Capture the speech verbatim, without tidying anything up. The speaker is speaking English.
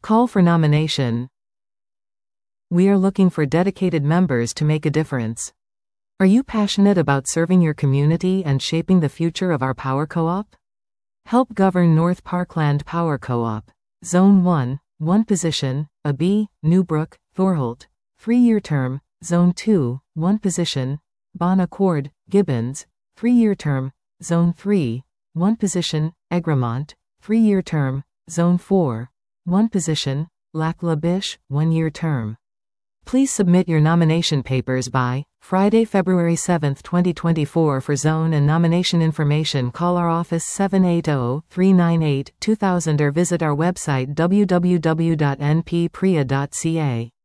Call for nomination. We are looking for dedicated members to make a difference. Are you passionate about serving your community and shaping the future of our power co-op? Help govern North Parkland Power Co-op. Zone one, one position, A B, Newbrook, Thorholt. three-year term. Zone two, one position, Bon Accord, Gibbons. three-year term. Zone three, one position, Egremont. three-year term. Zone four, one position, Lac La Biche, one-year term. Please submit your nomination papers by Friday, February seventh, twenty twenty-four. For zone and nomination information, call our office seven eight zero, three nine eight, two thousand or visit our website w w w dot n p priya dot c a.